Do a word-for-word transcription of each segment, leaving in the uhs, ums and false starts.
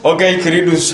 Ok, queridos,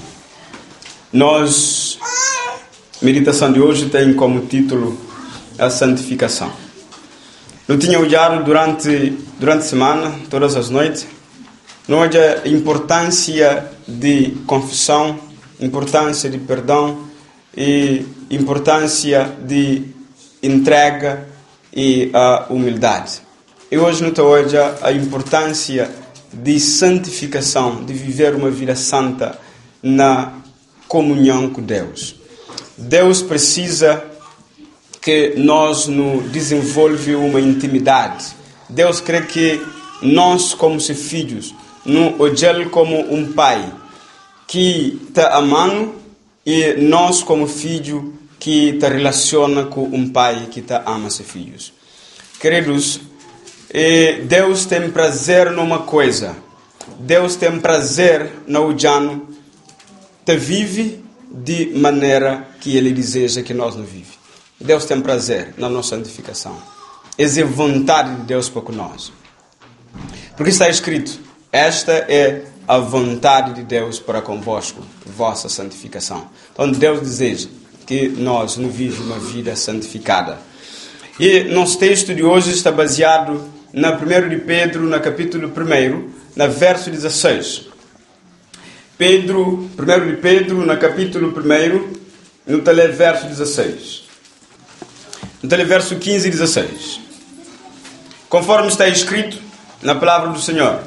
nós, a meditação de hoje tem como título a santificação. Eu tinha olhado durante, durante a semana, todas as noites, nós a importância de confissão, importância de perdão e importância de entrega e a humildade. E hoje nós hoje a importância de santificação, de viver uma vida santa na comunhão com Deus. Deus precisa que nós nos desenvolve uma intimidade. Deus quer que nós, como seus filhos, nos olhemos como um pai que está amando e nós, como filho, que está relaciona com um pai que está ama seus filhos. Queridos, E Deus tem prazer numa coisa. Deus tem prazer no Ujano te vive de maneira que Ele deseja que nós não vive. Deus tem prazer na nossa santificação. Essa é a vontade de Deus para nós. Porque está escrito, esta é a vontade de Deus para convosco, vossa santificação. Então Deus deseja que nós não vivamos uma vida santificada. E nosso texto de hoje está baseado na primeira de Pedro, no capítulo um, no verso dezesseis. Pedro, primeiro de Pedro, no capítulo um, no verso dezesseis. No verso quinze e dezesseis. Conforme está escrito na palavra do Senhor.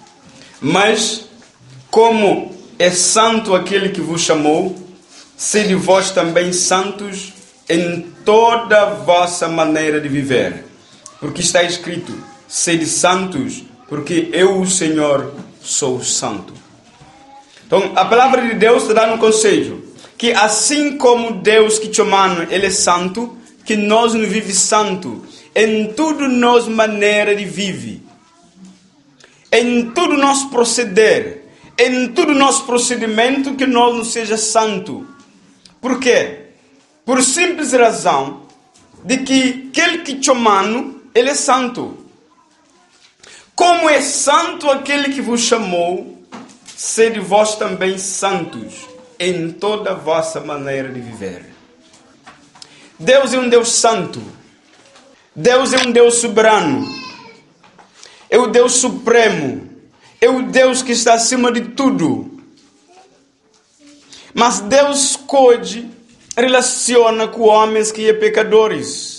Mas, como é santo aquele que vos chamou, sede vós também santos em toda a vossa maneira de viver. Porque está escrito, sede santos, porque eu, o Senhor, sou santo. Então, a palavra de Deus está dando um conselho, que assim como Deus que te manda, Ele é santo, que nós não vivemos santo, em tudo nossa maneira de viver, em todo nosso proceder, em todo nosso procedimento, que nós não seja santo. Por quê? Por simples razão de que aquele que te manda, Ele é santo. Como é santo aquele que vos chamou, sede vós também santos em toda a vossa maneira de viver. Deus é um Deus santo. Deus é um Deus soberano. É o Deus supremo. É o Deus que está acima de tudo. Mas Deus escolhe, relaciona com homens que são pecadores.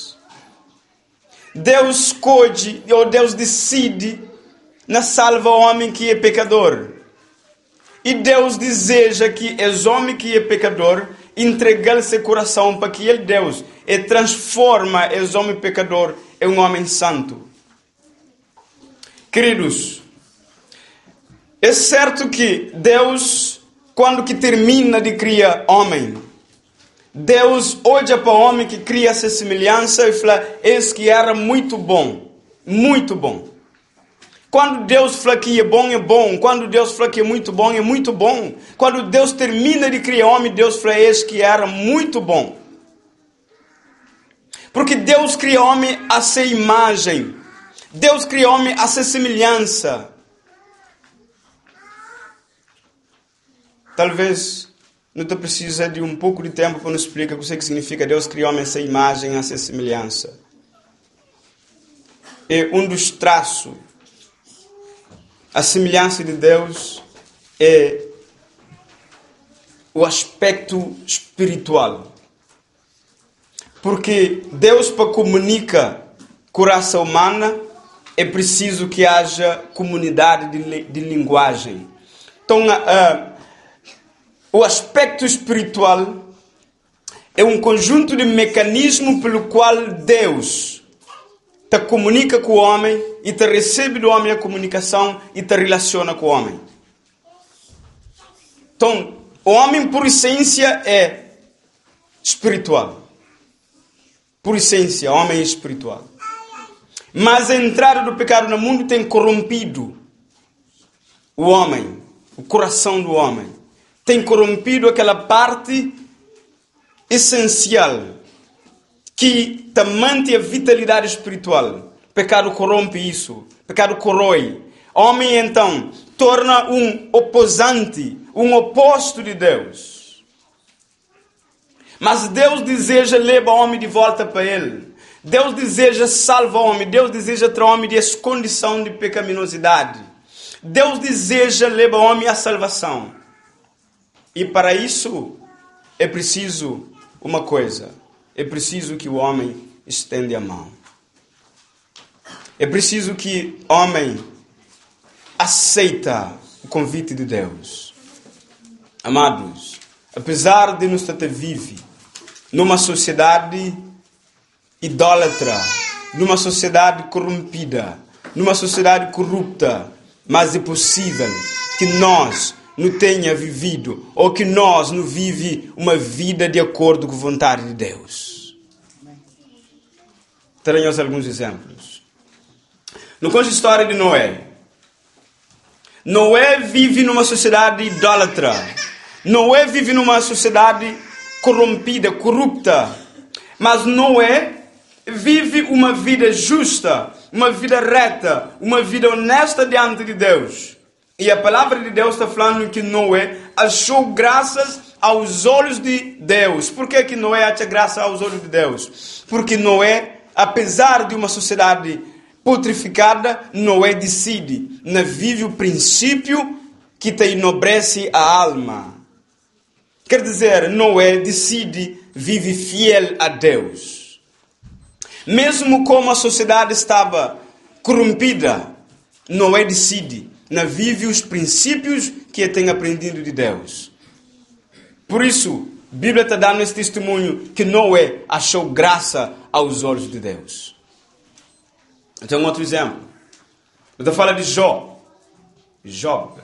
Deus escolhe, ou Deus decide, na salva o homem que é pecador. E Deus deseja que esse homem que é pecador entregue seu coração para que ele, Deus, e transforma esse homem pecador em um homem santo. Queridos, é certo que Deus, quando que termina de criar homem, Deus olha para o homem que cria essa semelhança e fala, esse que era muito bom, muito bom. Quando Deus fala que é bom, é bom. Quando Deus fala que é muito bom, é muito bom. Quando Deus termina de criar homem, Deus fala, esse que era muito bom. Porque Deus cria homem a sua imagem. Deus cria homem a sua semelhança. Talvez não te precisa de um pouco de tempo para nos explicar o que significa Deus criar homem a sua imagem, a sua semelhança. É um dos traços. A semelhança de Deus é o aspecto espiritual. Porque Deus, para comunicar com a raça humana, é preciso que haja comunidade de, de linguagem. Então, uh, o aspecto espiritual é um conjunto de mecanismos pelo qual Deus te comunica com o homem e te recebe do homem a comunicação e te relaciona com o homem. Então, o homem por essência é espiritual. Por essência, o homem é espiritual. Mas a entrada do pecado no mundo tem corrompido o homem, o coração do homem. Tem corrompido aquela parte essencial que te mantém a vitalidade espiritual. Pecado corrompe isso. Pecado corrói. Homem, então, torna um oposante, um oposto de Deus. Mas Deus deseja levar o homem de volta para Ele. Deus deseja salvar o homem. Deus deseja tirar o homem dessa condição de pecaminosidade. Deus deseja levar o homem à salvação. E para isso é preciso uma coisa. É preciso que o homem estenda a mão. É preciso que o homem aceita o convite de Deus. Amados, apesar de nós estar vive numa sociedade idólatra, numa sociedade corrompida, numa sociedade corrupta, mas é possível que nós não tenha vivido ou que nós não vive uma vida de acordo com a vontade de Deus. Teremos alguns exemplos. No conto de história de Noé. Noé vive numa sociedade idólatra. Noé vive numa sociedade corrompida, corrupta. Mas Noé vive uma vida justa, uma vida reta, uma vida honesta diante de Deus. E a palavra de Deus está falando que Noé achou graças aos olhos de Deus. Por que que Noé acha graça aos olhos de Deus? Porque Noé, apesar de uma sociedade putrificada, Noé decide, não vive o princípio que te enobrece a alma. Quer dizer, Noé decide, vive fiel a Deus. Mesmo como a sociedade estava corrompida, Noé decide, não vive os princípios que tem aprendido de Deus. Por isso, a Bíblia está dando esse testemunho que Noé achou graça aos olhos de Deus. Então, um outro exemplo. Eu falo de Jó. Job.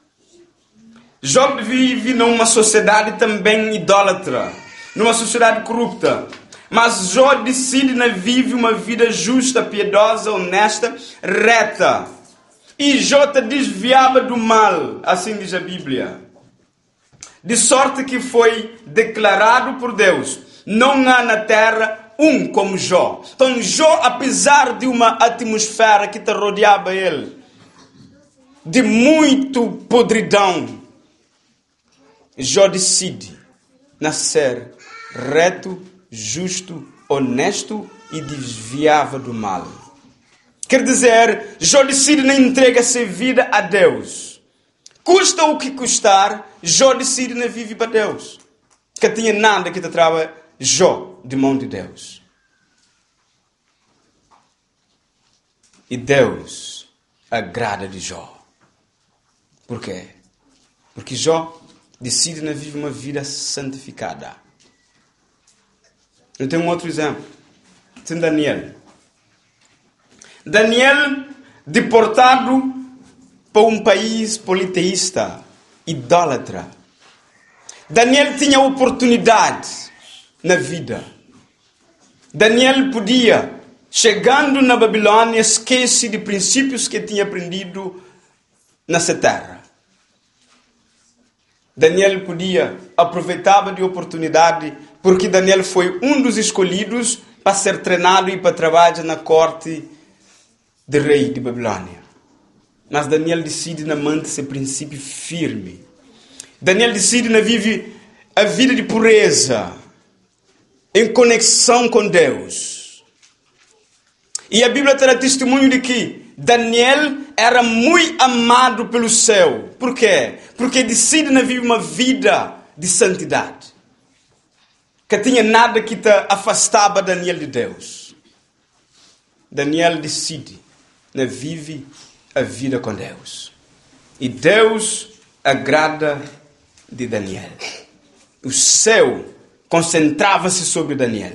Job vive numa sociedade também idólatra, numa sociedade corrupta. Mas Jó decide na vive uma vida justa, piedosa, honesta, reta. E Jó te desviava do mal, assim diz a Bíblia. De sorte que foi declarado por Deus: não há na terra um como Jó. Então Jó, apesar de uma atmosfera que te rodeava ele, de muito podridão, Jó decide nascer reto, justo, honesto e desviava do mal. Quer dizer, Jó decide na entrega sua vida a Deus. Custa o que custar, Jó decide na vive para Deus. Que tinha nada que te trava Jó de mão de Deus. E Deus agrada de Jó. Por quê? Porque Jó decide na vive uma vida santificada. Eu tenho um outro exemplo. Tem Daniel. Daniel, deportado para um país politeísta, idólatra. Daniel tinha oportunidade na vida. Daniel podia, chegando na Babilônia, esquecer de princípios que tinha aprendido nessa terra. Daniel podia, aproveitava de oportunidade, porque Daniel foi um dos escolhidos para ser treinado e para trabalhar na corte do rei de Babilônia. Mas Daniel decide na manter-se princípio firme. Daniel decide na vive a vida de pureza, em conexão com Deus. E a Bíblia terá testemunho de que Daniel era muito amado pelo céu. Por quê? Porque decide na vive uma vida de santidade. Que tinha nada que te afastava Daniel de Deus. Daniel decide na vive a vida com Deus. E Deus agrada de Daniel. O céu concentrava-se sobre Daniel.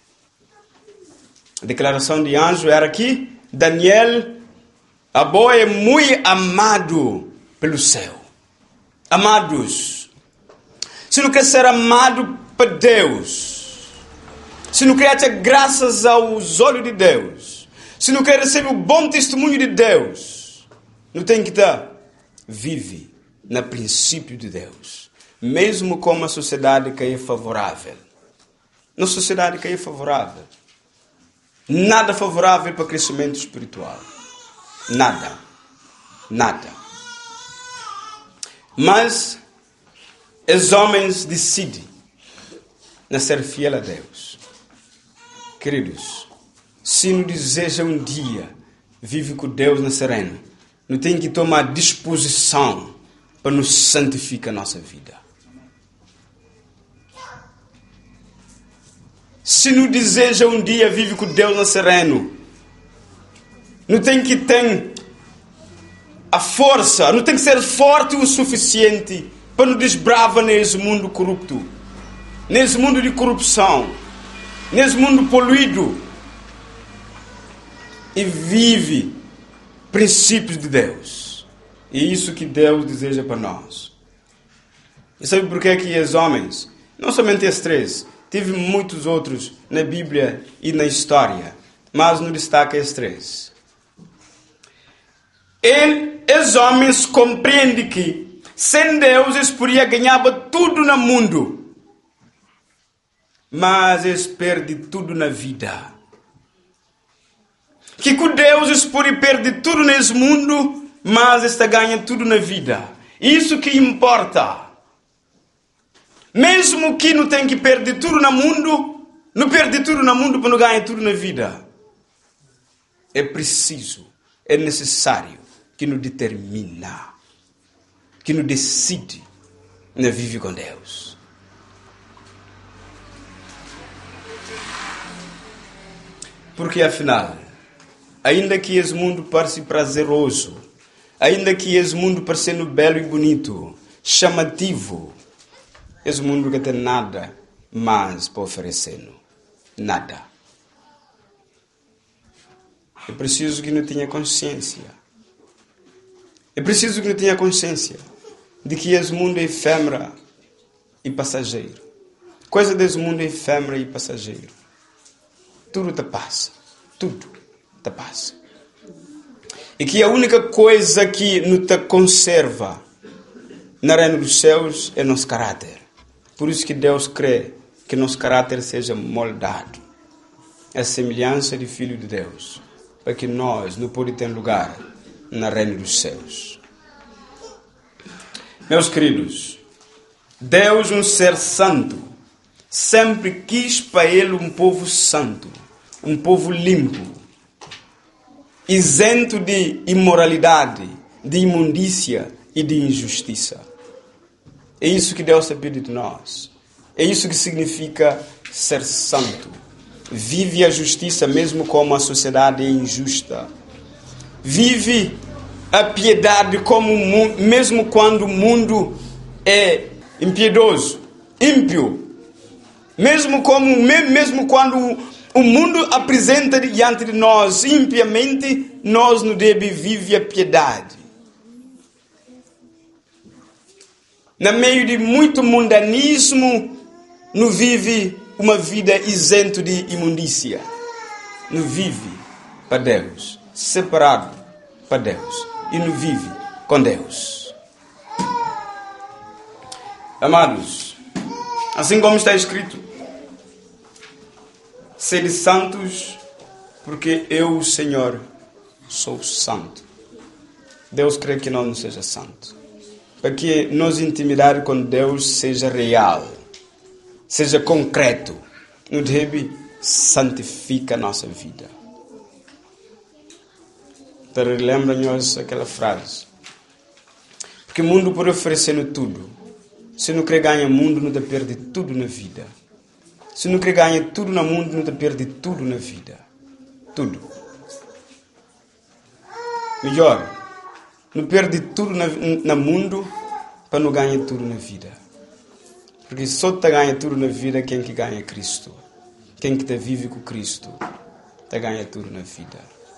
A declaração de anjo era que Daniel, a boa, é muito amado pelo céu. Amados, se não quer ser amado por Deus, se não quer ter graças aos olhos de Deus, se não quer receber o bom testemunho de Deus, não tem que estar, vive no princípio de Deus. Mesmo como a sociedade que é favorável. Na sociedade que é favorável. Nada favorável para o crescimento espiritual. Nada. Nada. Mas os homens decidem na ser fiel a Deus. Queridos, se nos deseja um dia vive com Deus na serena, não tem que tomar disposição para nos santificar a nossa vida. Se nos deseja um dia vive com Deus na serena, não tem que ter a força, não tem que ser forte o suficiente para nos desbravar nesse mundo corrupto, nesse mundo de corrupção, nesse mundo poluído, e vive princípios de Deus. E é isso que Deus deseja para nós. E sabe por que que os homens, não somente esses três, tive muitos outros na Bíblia e na história, mas no destaque esses três. Ele, os homens compreendem que sem Deus eles podiam ganhar tudo no mundo, mas eles perdem tudo na vida. Que com Deus eles podem perder tudo nesse mundo, mas eles ganham tudo na vida. Isso que importa. Mesmo que não tenha que perder tudo no mundo, não perder tudo no mundo para não ganhar tudo na vida. É preciso, é necessário que nos determina, que nos decide na viver com Deus. Porque afinal, ainda que esse mundo pareça prazeroso, ainda que esse mundo pareça belo e bonito, chamativo, esse mundo não tem nada mais para oferecer. Nada. É preciso que não tenha consciência. É preciso que não tenha consciência de que esse mundo é efêmero e passageiro. Coisa desse mundo é efêmera e passageiro. Tudo te passa. Tudo te passa. E que a única coisa que nos te conserva na reino dos céus é nosso caráter. Por isso que Deus crê que nosso caráter seja moldado à semelhança de Filho de Deus, para que nós não podemos ter lugar na reino dos céus. Meus queridos, Deus, um ser santo, sempre quis para ele um povo santo, um povo limpo, isento de imoralidade, de imundícia e de injustiça. É isso que Deus pede de nós. É isso que significa ser santo. Vive a justiça mesmo como a sociedade é injusta. Vive a piedade como mesmo quando o mundo é impiedoso, ímpio. Mesmo, como, mesmo quando o mundo apresenta diante de nós impiamente, nós não devemos viver a piedade. No meio de muito mundanismo, não vive uma vida isento de imundícia. Não vive para Deus, separado para Deus. E não vive com Deus. Amados, assim como está escrito, sede santos, porque eu, o Senhor, sou santo. Deus quer que nós não seja santo. Para que nossa intimidade com Deus seja real, seja concreto, não deve santificar a nossa vida. Então, lembra-nos aquela frase. Porque o mundo pode oferecer tudo. Se não quer ganhar o mundo, não te perde tudo na vida. Se não quer ganhar tudo no mundo, não te perde tudo na vida. Tudo. Melhor, não perde tudo no mundo para não ganhar tudo na vida. Porque só te ganha tudo na vida quem que ganha Cristo. Quem que te vive com Cristo, te ganha tudo na vida.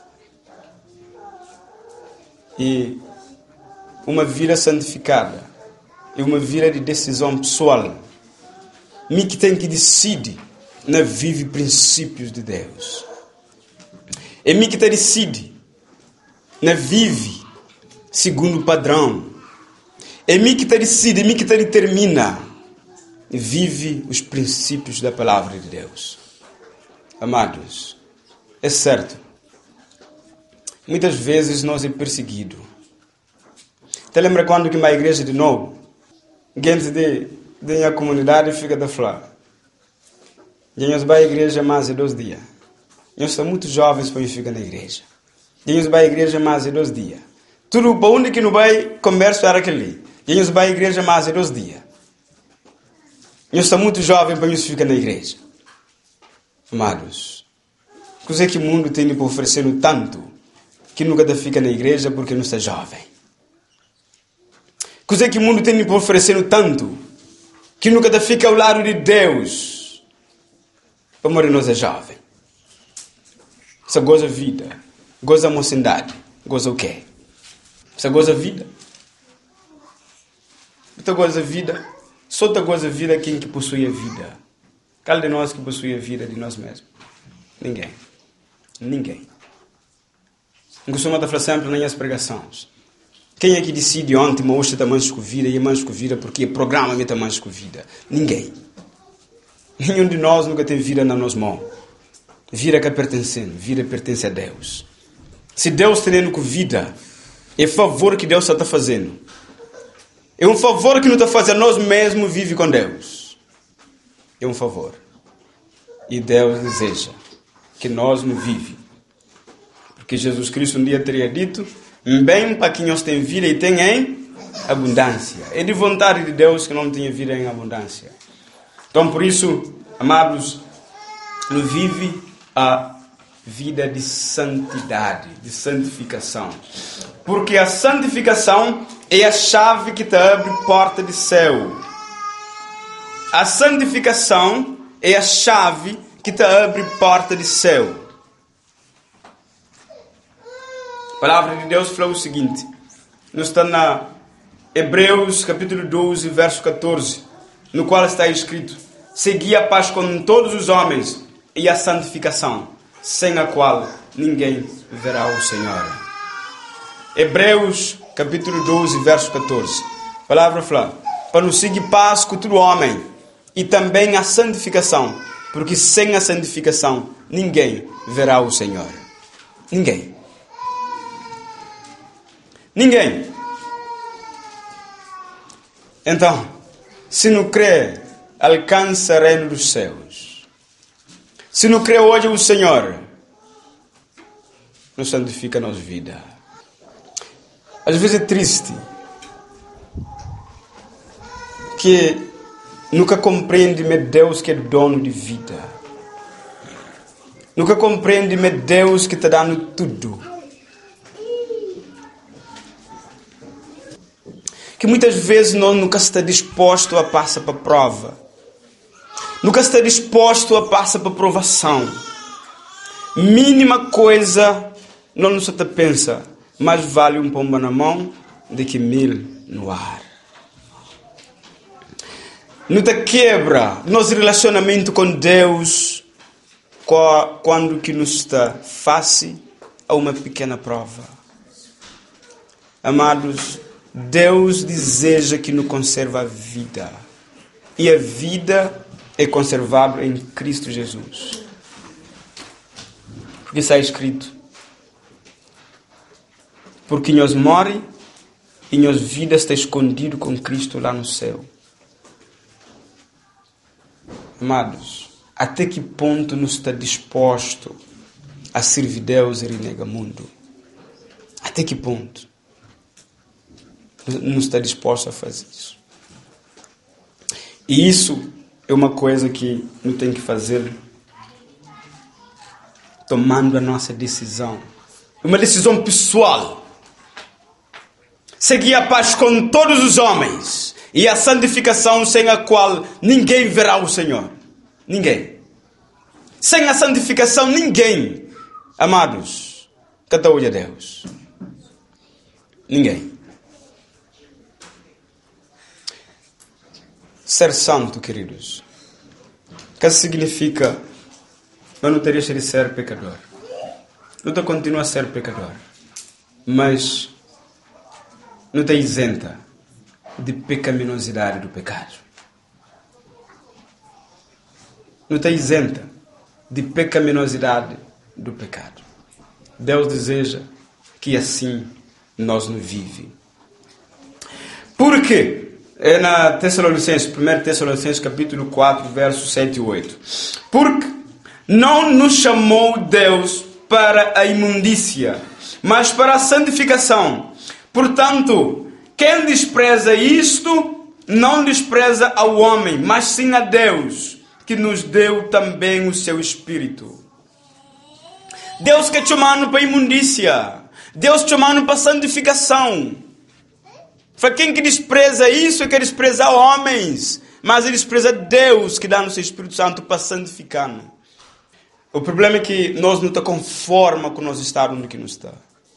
E uma vida santificada é uma vida de decisão pessoal. Me que tem que decidir na vive princípios de Deus. É me que te decide na vive segundo o padrão. É mim que te decide, é mim que te determina. Vive os princípios da palavra de Deus. Amados, é certo. Muitas vezes nós é perseguido. Te lembra quando que vai à igreja de novo? Gente de, de minha comunidade fica da falar. Nós vai à igreja mais de dois dias. Nós somos muito jovens para ficar na igreja. Nós vai à igreja mais de dois dias. Tudo para onde que não vai conversar aquele. Nós vai à igreja mais de dois dias. Nós somos muito jovens para ficar na igreja. Amados, o que é que o mundo tem para oferecer tanto que nunca fica na igreja porque não está jovem? O que é que o mundo tem para oferecer tanto que nunca fica ao lado de Deus para morrer nós é jovem? Você goza a vida, goza a mocidade, goza o quê? Você goza a vida? Você goza a vida? Só te goza a vida quem que possui a vida. Qual de nós que possui a vida de nós mesmos? Ninguém. Ninguém. Eu costumo falar sempre nas minhas pregações. Quem é que decide ontem, mas hoje está mais com vida e é mais com vida porque o programa está mais com vida? Ninguém. Nenhum de nós nunca tem vida na nossa mão. Vida que é pertencendo, vida pertence a Deus. Se Deus está tendo com vida, é favor que Deus está fazendo. É um favor que não está fazendo, nós mesmos vive com Deus. É um favor. E Deus deseja que nós não vive. Porque Jesus Cristo um dia teria dito, bem para quem nós tem vida e tem em abundância. É de vontade de Deus que não tenha vida em abundância. Então por isso, amados, não vive a vida de santidade, de santificação. Porque a santificação é a chave que te abre porta de céu. A santificação é a chave que te abre porta de céu. A palavra de Deus fala o seguinte. Nós está na Hebreus capítulo doze, verso catorze. No qual está escrito: segui a paz com todos os homens e a santificação, sem a qual ninguém verá o Senhor. Hebreus capítulo doze, verso catorze. A palavra fala: para nos seguir paz com todo homem e também a santificação, porque sem a santificação ninguém verá o Senhor. Ninguém. Ninguém. Então, se não crê, alcança o reino dos céus. Se não crê hoje o Senhor, não santifica a nossa vida. Às vezes é triste que nunca compreende meu Deus que é dono de vida. Nunca compreende meu Deus que está dando tudo. Que muitas vezes nós nunca está disposto a passar para a prova. Nunca está disposto a passar para a provação. Mínima coisa, nós não só te pensa, mais vale um pombo na mão do que mil no ar. Não te quebra nosso relacionamento com Deus quando que nos está face a uma pequena prova. Amados, Deus deseja que nos conserve a vida. E a vida é conservável em Cristo Jesus. Porque está escrito: porque nós morre e nossa vida está escondido com Cristo lá no céu. Amados, até que ponto nos está disposto a servir Deus e renegar o mundo? Até que ponto? Não está disposto a fazer isso. E isso é uma coisa que não tem que fazer tomando a nossa decisão. Uma decisão pessoal. Seguir a paz com todos os homens e a santificação sem a qual ninguém verá o Senhor. Ninguém. Sem a santificação, ninguém. Amados, canta hoje a Deus. Ninguém. Ser santo, queridos, que significa eu não teria de ser pecador. Não te continua a ser pecador, mas não te isenta de pecaminosidade do pecado. Não te isenta de pecaminosidade do pecado. Deus deseja que assim nós não vivemos. Por quê? É na Tessalonicenses, primeiro Tessalonicenses capítulo quatro, versos sete e oito. Porque não nos chamou Deus para a imundícia, mas para a santificação. Portanto, quem despreza isto, não despreza ao homem, mas sim a Deus, que nos deu também o seu Espírito. Deus quer te chamar para a imundícia. Deus te chamando para a santificação. Para quem que despreza isso, é que despreza homens. Mas ele despreza Deus, que dá no seu Espírito Santo para santificar-nos. O problema é que nós não estamos conforma com nós estar onde que não está.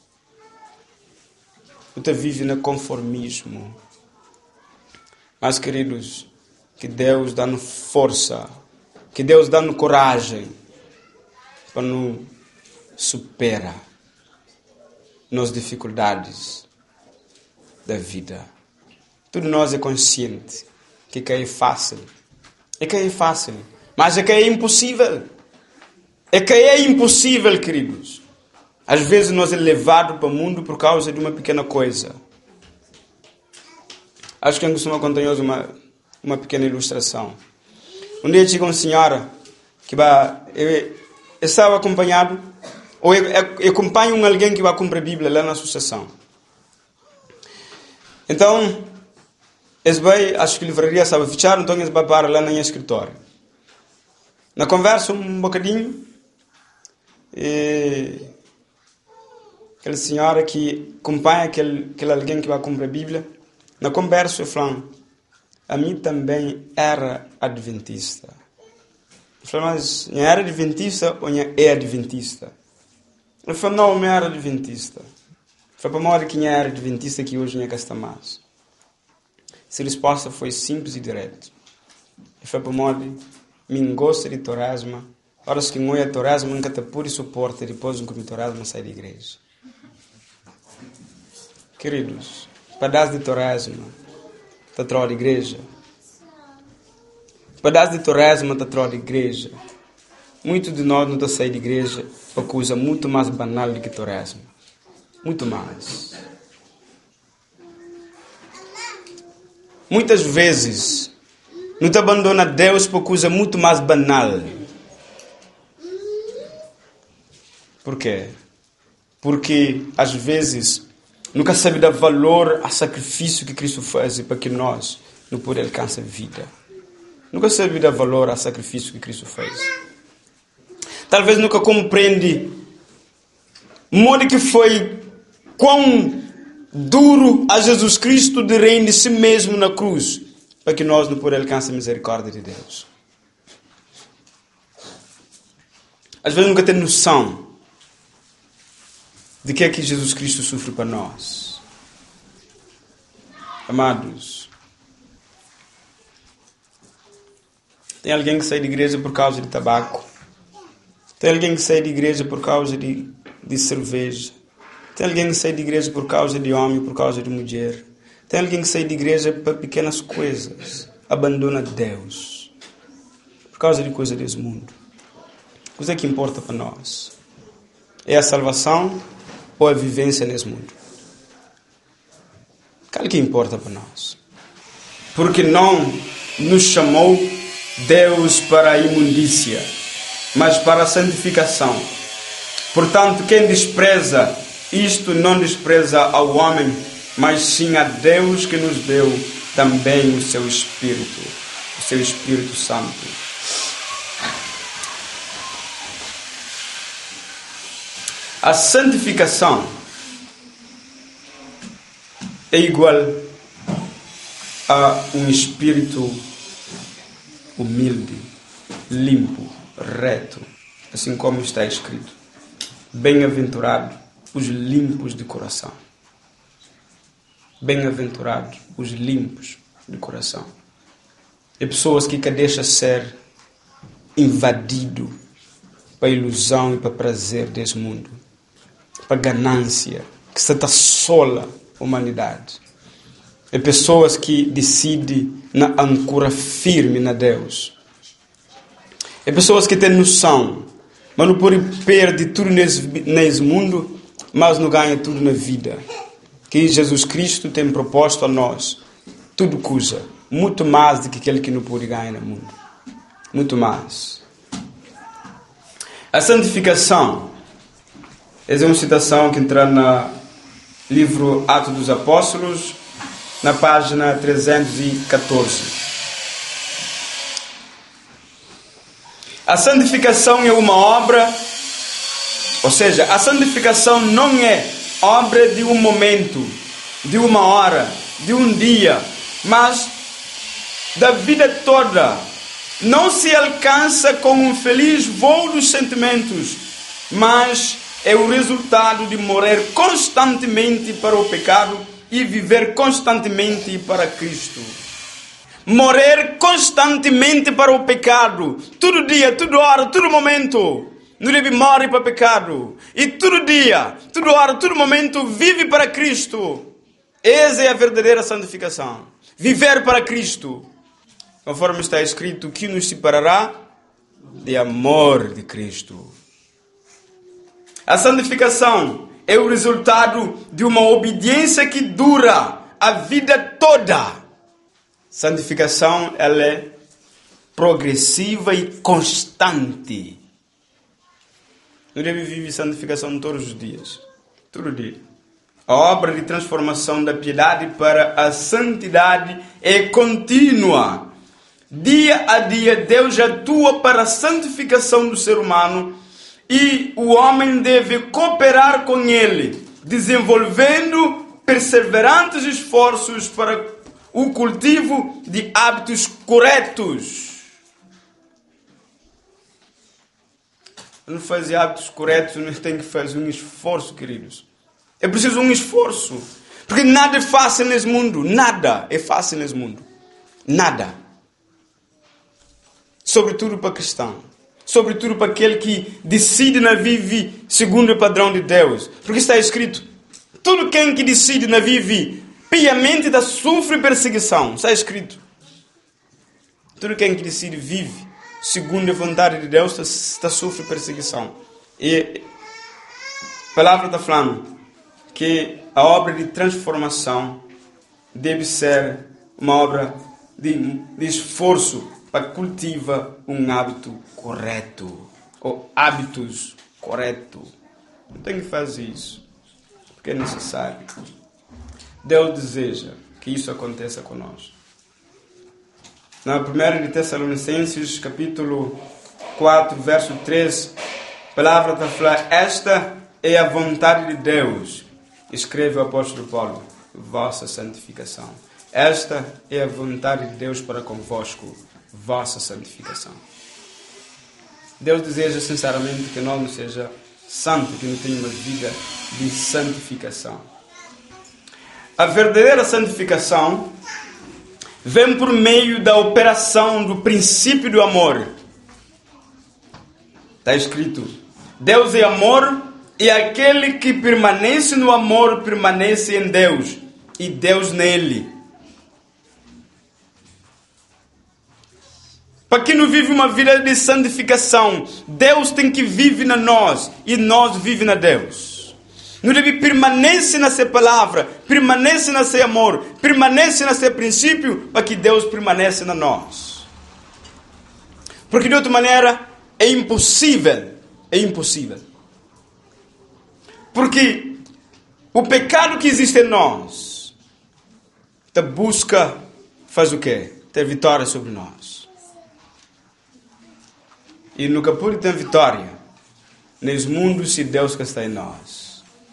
Você vive no conformismo. Mas, queridos, que Deus dá-nos força, que Deus dá-nos coragem para nos superar nas dificuldades da vida. Tudo nós é consciente que é fácil. É que é fácil. Mas é que é impossível. É que é impossível, queridos. Às vezes nós é levado para o mundo por causa de uma pequena coisa. Acho que eu costumo contar uma, uma pequena ilustração. Um dia chega uma senhora que vai, eu, eu estava acompanhado, ou eu, eu, eu acompanho alguém que vai comprar a Bíblia lá na associação. Então, eles vai, acho que a livraria estava fechada, então eles vai para lá no escritório. Na conversa, um bocadinho, e aquela senhora que acompanha aquele, aquele alguém que vai comprar a Bíblia, na conversa eu falo, a mim também era adventista. Eu falo, mas eu era adventista ou eu é adventista? Eu falo, não, eu era adventista. Foi para a hora que eu era adventista que hoje não gasta mais. Essa resposta foi simples e direta. Foi para a hora que eu gosto de torasma. Horas que eu é torasma, nunca te pure suporte, depois que eu torasma sai da igreja. Queridos, pedaço de torasma, te troca da igreja. Pedaço de torasma, te troca da igreja. Muitos de nós não estão saindo da igreja por coisa muito mais banal do que torasma. Muito mais. Muitas vezes, não te abandona Deus por coisa muito mais banal. Por quê? Porque, às vezes, nunca sabe dar valor ao sacrifício que Cristo faz para que nós não podemos alcançar a vida. Nunca sabe dar valor ao sacrifício que Cristo fez. Talvez nunca compreende o modo que foi quão duro a Jesus Cristo de render si mesmo na cruz para que nós não podemos alcançar a misericórdia de Deus. Às vezes nunca tem noção de que é que Jesus Cristo sofre para nós. Amados, tem alguém que sai da igreja por causa de tabaco. Tem alguém que sai da igreja por causa de, de cerveja. Tem alguém que sai da igreja por causa de homem, por causa de mulher. Tem alguém que sai da igreja para pequenas coisas. Abandona Deus. Por causa de coisas desse mundo. O que é que importa para nós? É a salvação ou a vivência nesse mundo? O que importa para nós? Porque não nos chamou Deus para a imundícia, mas para a santificação. Portanto, quem despreza isto não despreza ao homem, mas sim a Deus que nos deu também o seu Espírito, o seu Espírito Santo. A santificação é igual a um espírito humilde, limpo, reto, assim como está escrito. Bem-aventurados os limpos de coração. Bem-aventurados os limpos de coração. É pessoas que que deixam ser invadido para a ilusão e para o prazer desse mundo, para a ganância que se assola a humanidade. É pessoas que decidem na âncora firme na Deus. É pessoas que têm noção, mas não podem perder tudo nesse, nesse mundo, mas não ganham tudo na vida. Que Jesus Cristo tem proposto a nós tudo custa. Muito mais do que aquele que não pode ganhar no mundo. Muito mais. A santificação. Essa é uma citação que entra no livro Atos dos Apóstolos, na página trezentos e catorze. A santificação é uma obra, ou seja, a santificação não é obra de um momento, de uma hora, de um dia, mas da vida toda. Não se alcança com um feliz voo dos sentimentos, mas é o resultado de morrer constantemente para o pecado e viver constantemente para Cristo. Morrer constantemente para o pecado, todo dia, toda hora, todo momento. Não deve morrer para o pecado. E todo dia, toda hora, todo momento, vive para Cristo. Essa é a verdadeira santificação. Viver para Cristo. Conforme está escrito, que nos separará de amor de Cristo. A santificação é o resultado de uma obediência que dura a vida toda. Santificação, ela é progressiva e constante. Não deve viver santificação todos os dias. Todo dia. A obra de transformação da piedade para a santidade é contínua. Dia a dia, Deus atua para a santificação do ser humano e o homem deve cooperar com ele, desenvolvendo perseverantes esforços para o cultivo de hábitos corretos. Não fazer hábitos corretos, não tem que fazer um esforço, queridos. É preciso um esforço. Porque nada é fácil nesse mundo. Nada é fácil nesse mundo. Nada. Sobretudo para cristão. Sobretudo para aquele que decide na vive segundo o padrão de Deus. Porque está escrito, todo quem que decide na vive piamente está sofre perseguição. Está escrito. Todo quem que decide vive segundo a vontade de Deus está, está sofre perseguição. E a palavra está falando que a obra de transformação deve ser uma obra de, de esforço para cultivar um hábito correto, ou hábitos corretos. Não tem que fazer isso, porque é necessário. Deus deseja que isso aconteça conosco. Na primeira de Tessalonicenses, capítulo quatro, verso três, a palavra está falando, esta é a vontade de Deus, escreve o apóstolo Paulo, vossa santificação. Esta é a vontade de Deus para convosco, vossa santificação. Deus deseja sinceramente que nós não seja santo, que não tenha uma vida de santificação. A verdadeira santificação vem por meio da operação do princípio do amor. Está escrito, Deus é amor e aquele que permanece no amor permanece em Deus e Deus nele. Para quem não vive uma vida de santificação, Deus tem que viver na nós e nós vive na Deus. Não deve permanecer nessa palavra, permanece nesse amor, permanece nesse princípio, para que Deus permaneça na nós. Porque de outra maneira é impossível, é impossível. Porque o pecado que existe em nós, a busca faz o quê? Ter vitória sobre nós. E nunca pode ter vitória nesse mundo se Deus que está em nós.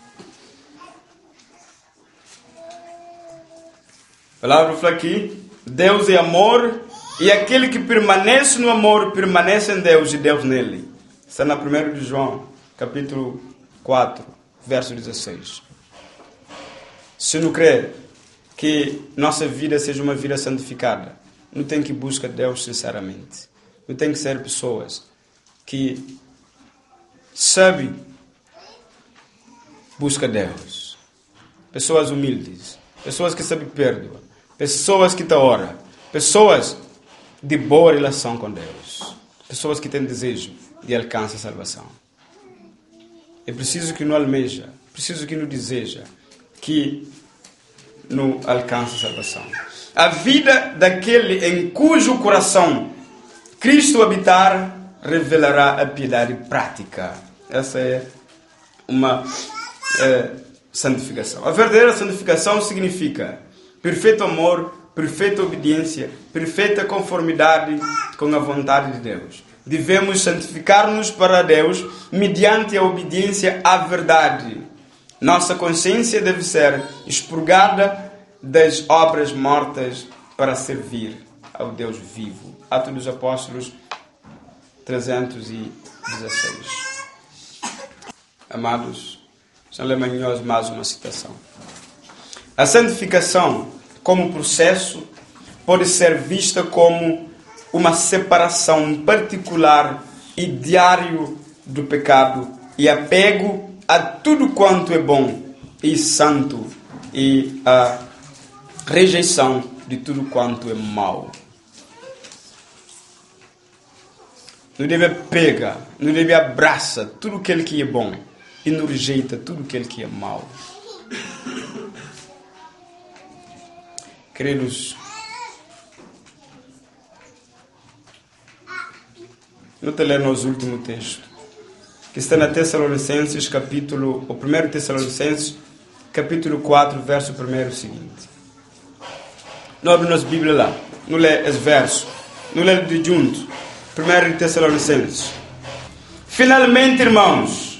A palavra fala aqui, Deus é amor e aquele que permanece no amor permanece em Deus e Deus nele. Está na primeira de João, capítulo quatro, verso dezesseis. Se não crê que nossa vida seja uma vida santificada, não tem que buscar Deus sinceramente. Não tem que ser pessoas que sabem buscar Deus. Pessoas humildes. Pessoas que sabem perdoar. Pessoas que te oram. Pessoas de boa relação com Deus. Pessoas que têm desejo de alcançar a salvação. É preciso que não almeja, preciso que não deseja que não alcance a salvação. A vida daquele em cujo coração Cristo habitar revelará a piedade prática. Essa é uma é, santificação. A verdadeira santificação significa perfeito amor, perfeita obediência, perfeita conformidade com a vontade de Deus. Devemos santificar-nos para Deus mediante a obediência à verdade. Nossa consciência deve ser expurgada das obras mortas para servir ao Deus vivo. Atos dos Apóstolos trezentos e dezesseis. Amados, São Lemanhoso, mais uma citação. A santificação, como processo, pode ser vista como uma separação particular e diário do pecado e apego a tudo quanto é bom e santo e a rejeição de tudo quanto é mau. Não deve pegar, não deve abraçar tudo aquilo que é bom e não rejeita tudo aquilo que é mau. Queridos, eu te ler nos último texto, que está na Tessalonicenses, capítulo, o primeiro Tessalonicenses, capítulo quatro, verso primeiro seguinte. Não abre nossa Bíblia lá, não lê esse verso, não lê de junto. primeiro Tessalonicenses. Finalmente, irmãos,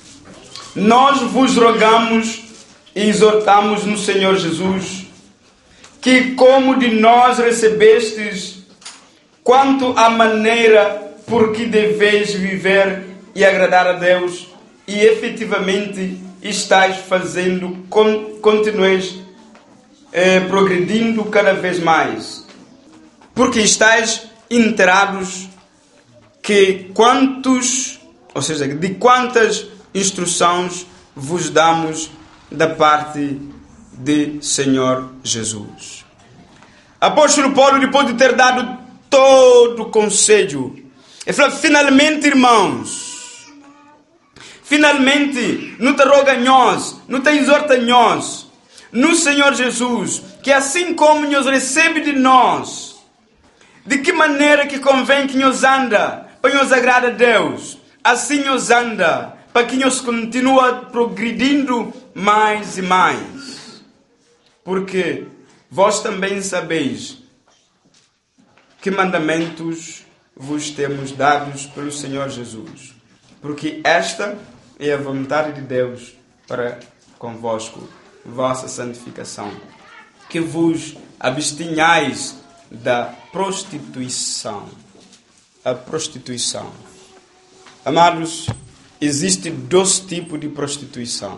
nós vos rogamos e exortamos no Senhor Jesus que, como de nós recebestes, quanto à maneira por que deveis viver e agradar a Deus, e efetivamente estáis fazendo, continueis eh, progredindo cada vez mais, porque estáis inteirados que quantos, ou seja, de quantas instruções vos damos da parte de Senhor Jesus. Apóstolo Paulo, depois de ter dado todo o conselho, ele falou: finalmente, irmãos, finalmente, não te roga a nós, não te exorta a nós, no Senhor Jesus, que assim como nos recebe de nós, de que maneira que convém que nos anda, para nos agradar a Deus, assim nos anda, para que nos continue progredindo mais e mais. Porque vós também sabeis que mandamentos vos temos dados pelo Senhor Jesus. Porque esta é a vontade de Deus para convosco, vossa santificação. Que vos abstenhais da prostituição. A prostituição. Amados, existe dois tipos de prostituição.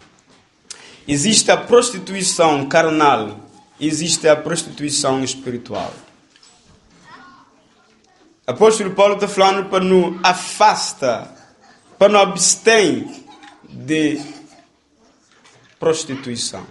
Existe a prostituição carnal, existe a prostituição espiritual. O apóstolo Paulo está falando para nos afasta, para nos abster de prostituição.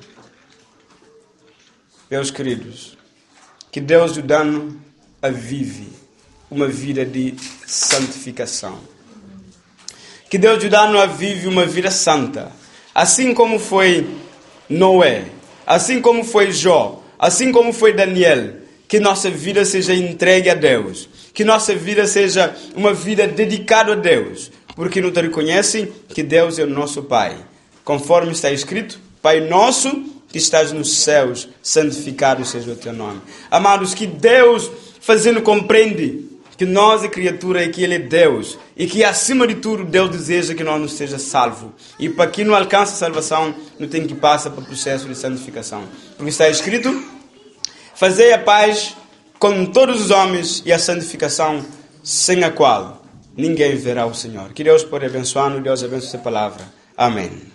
Meus queridos, que Deus ajudando a viver uma vida de santificação. Que Deus ajudando a viver uma vida santa. Assim como foi Noé, assim como foi Jó, assim como foi Daniel. Que nossa vida seja entregue a Deus. Que nossa vida seja uma vida dedicada a Deus. Porque não te reconhecem que Deus é o nosso Pai. Conforme está escrito: Pai nosso que estás nos céus, santificado seja o teu nome. Amados, que Deus fazendo compreende que nós é criatura e que Ele é Deus. E que acima de tudo Deus deseja que nós nos seja salvo. E para que não alcance a salvação, não tem que passar pelo processo de santificação. Porque está escrito: fazei a paz com todos os homens e a santificação, sem a qual ninguém verá o Senhor. Que Deus pode abençoar-nos, Deus abençoe a palavra. Amém.